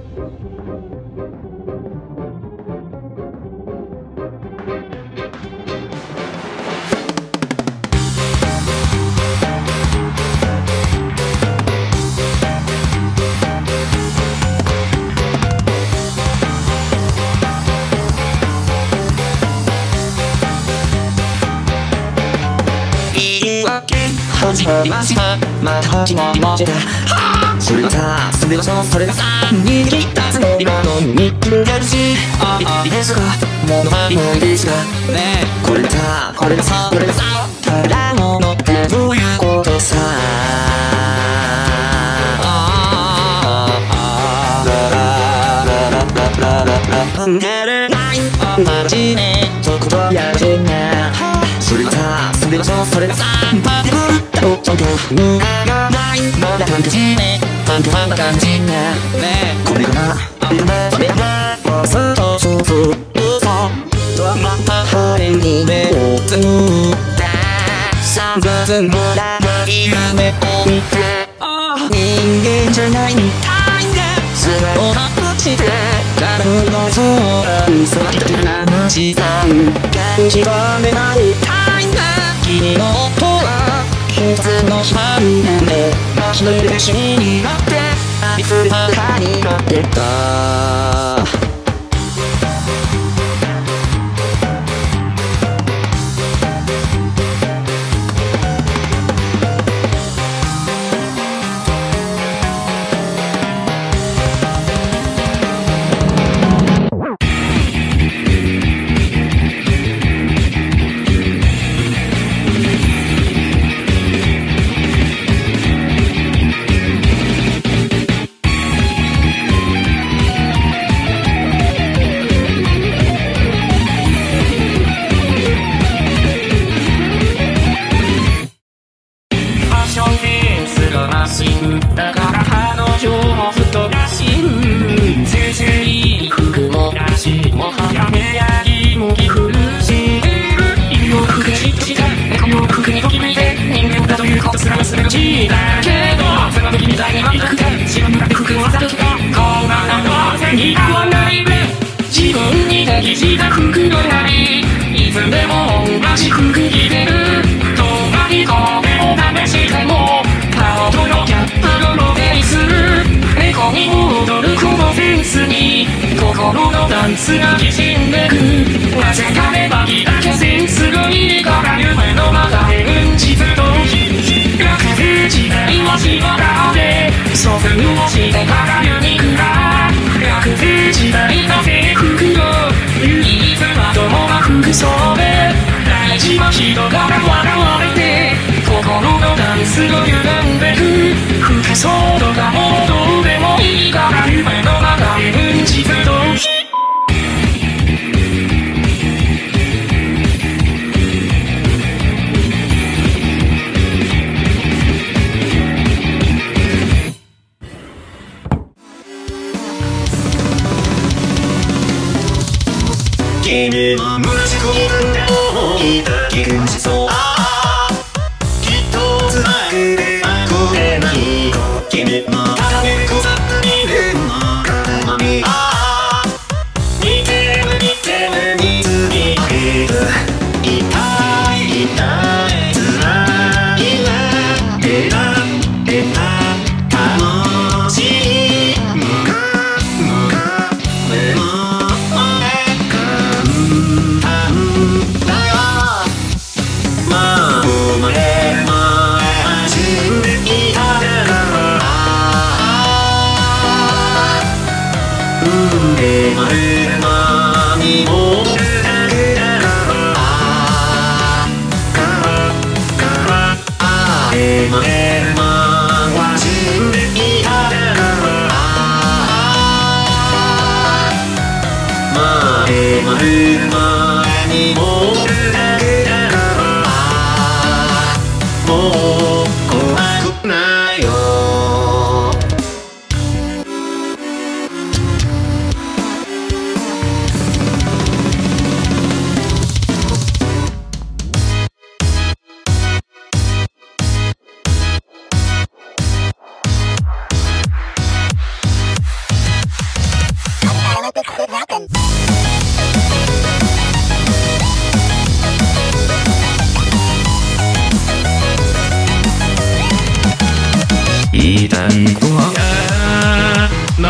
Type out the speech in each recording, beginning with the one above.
始まりました。また始まりました。それがさ、それがさ、それがさ、握ったつもりなのに見つめるし、いいですが、物はいいですが、ねえ、これがさ、これがさ、これがさ、ただものってどういうことさ。考えれないマジね、そこはやれな。それがさ、それがさ、それがさ、パティブルだろ、ちゃんと無駄がないまだ感じね、ファンな感じね。これがな、それがな、そうそうそう、嘘とはまた羽に目をつむった3月のらない夢を見て、人間じゃないみたいで素顔が落ちて体の空に空ひたな街さん感じられないたいな君の音は季節の光なんで街の歴史になって愛する裸になってただから彼女も太らしい先生に服もらしもはやめやりもぎ苦しんでる犬を服がじっとした猫の服にときめいて人間だということすら忘れがちだけどその時みたいになりたくて自分で服をわざと着たこんなの全に合わないべ自分に適した服のなりいつでも同じ服着てるどんなに壁を試しても顔とのギャップの露呈する猫に戻るこのセンスに心のダンスが滲んでくなぜかねばきだけセンスがいいから夢のまた変地図と落図時代をしばらで祖父をしてからユニクラ落図時代の制服の唯一まともな服装で大事な人から笑われて心のダンスが歪んでく服装とかもどうでもいいから夢の中でうんち不動君は無事故に分でもいた気がしそうきっとつらくてこれない君のためこざっにでもかまみ似てる似てるにつぎ上げる痛い痛いつらいなえらえら楽しいむかむかでも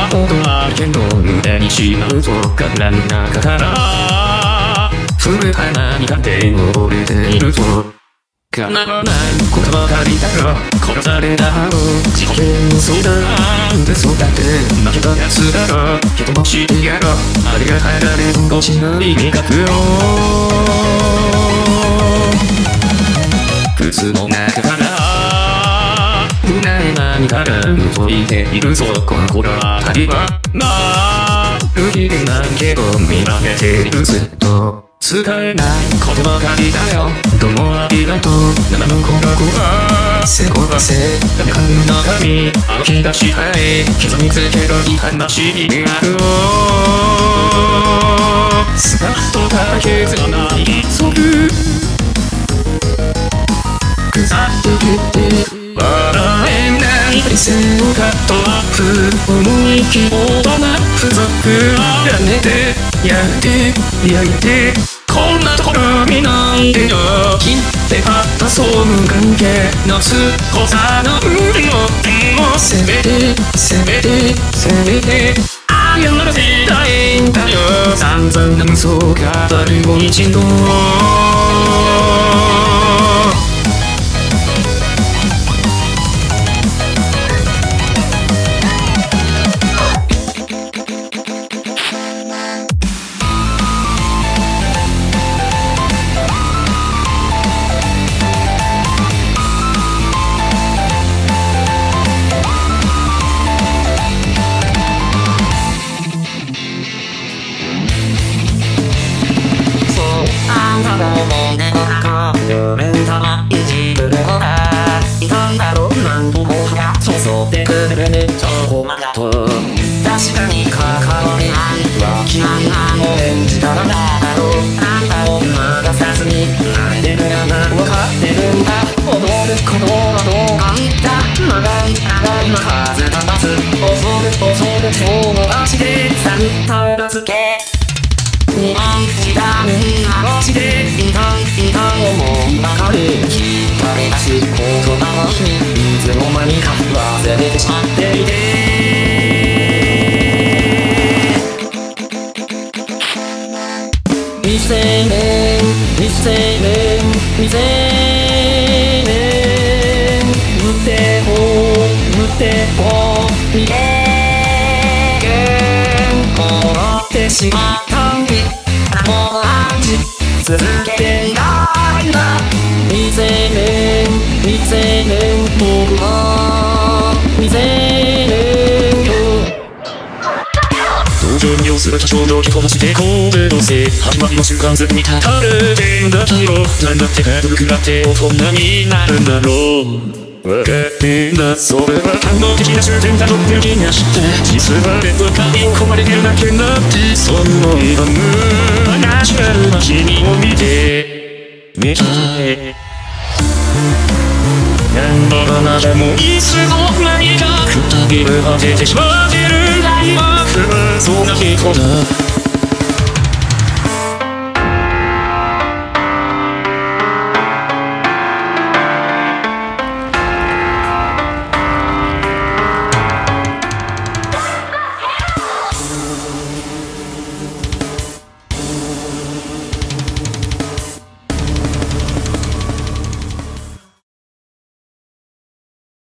ことあるけど無駄にしまうぞ殻の中から古い花に勝手に溺れているぞ叶わないことばかりだろ殺されたの自己嫌そうだでそうだって負けたやつだろ人も知ってやろあれが入られんごしない味覚よ靴の中から不慣れなから覗いているぞこの頃あたりはまあ不機嫌だけど見上げているずっと使えないことばかりだよどうもありがとう生の子が壊せ壊せ誰かの中身歩き出したい傷につけろい話になるスカッとか削らない急ぐ腐って切って笑えない理性をカットアップ思い切ったな付属はやめてやめてやめてこんなところ見ないでよ切ってあった相無関係の少さの腕をせめてせめてせめて謝らせたいんだよ散々な嘘を語るも一度夢玉いじるのが痛いだろうなんともがそそってくれるチョコマガと確かに関わり合いは嫌いなの演じたらだろうあんたを流さずに泣いてるやな分かってるんだ踊ることはどうか言った長い長いの数が立つ恐る恐る今日の足でさんたらつけ苦い痛みが落ちて痛い痛い思いばかり引っ張り出す言葉の意味いつの間にか忘れてしまっていて未成年未成年未成年無抵抗無抵抗未経験凍ってしまったもう暗示続けていないんだ未成年未成年僕も未成年よ登場に要する多少の着こなして神戸のせい始まりの瞬間ずに立たれてんだけどなんだってかぶくらって大人になるんだろう分かってんだそれは反応的な終点だとってる気がして実はレッドカーに込まれてるだけだってそのもんだ無ナチュラルな君を見てみたいなんだかなじゃもういつの間にかくたびれ果ててしまってるんだ今不安そうな人だ